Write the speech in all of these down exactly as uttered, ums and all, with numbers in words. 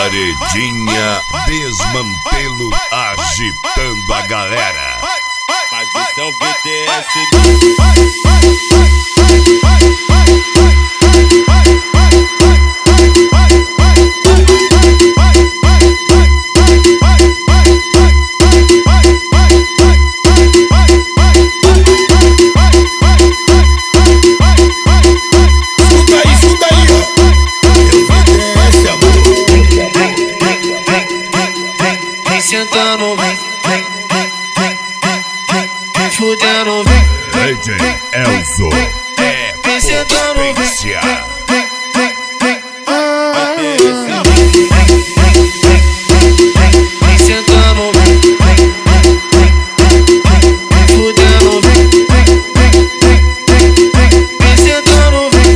Paredinha Desmantelo agitando a galera. Mas isso é o V T S. Sentando, vem, vem, vem, vem, vem, vem, fudendo, vem, vem, D J Elzo é vem sentando, vem, potência. vem, vem, vem, vem sentando, vem, vem, vem, vem fudendo, vem, vem, vem, vem, vem sentando, vem,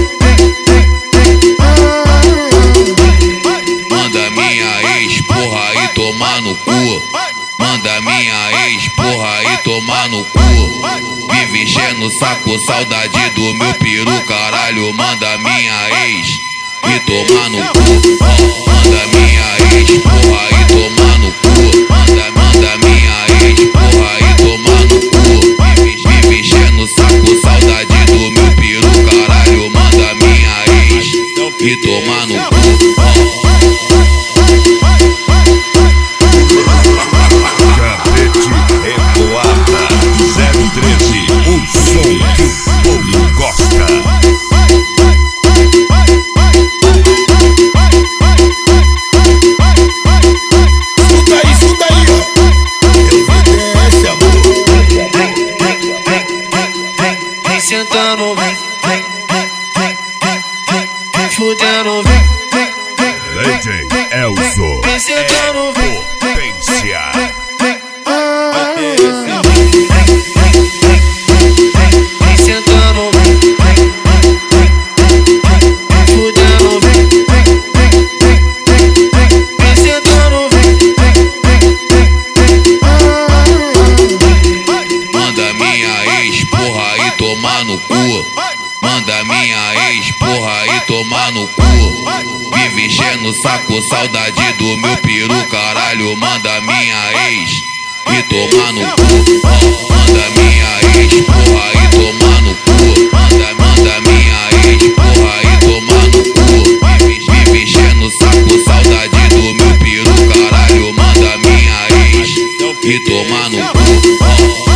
vem, vem, Manda minha ex, porra, e tomar no cu. Manda minha ex, porra, e tomar no cu. Vive enchendo o saco, saudade do meu peru, caralho. Manda minha ex e tomar no cu. Manda minha ex, porra, e tomar no cu. Manda, manda minha ex, porra, e tomar no cu. Vive, vive enchendo o saco, saudade do meu peru, caralho. Manda minha ex e tomar no cu. zero treze, o som que o povo gosta. Escuta aí, escuta aí, ó. Eu V T S, amor. vem, vem, vem, vem, vem sentando, vem, vem, vem, vem, vem fudendo, vem, vem, vem, D J Elzo vem sentando, vem, é potência. vem, vem sentando, vem, vem, vem, vem fudendo, vem, vem, vem, vem sentando, vem, vem, Manda minha ex, porra, e tomar no cu. Manda minha ex, porra, e tomar no cu. Vive enchendo o saco, saudade do meu peru, caralho. Manda minha ex e tomar no cu. Manda minha ex, porra, e tomar no cu. Manda, manda minha ex, porra, e tomar no cu. Vive, vive enchendo o saco, saudade do meu peru, caralho. Manda minha ex e tomar no cu.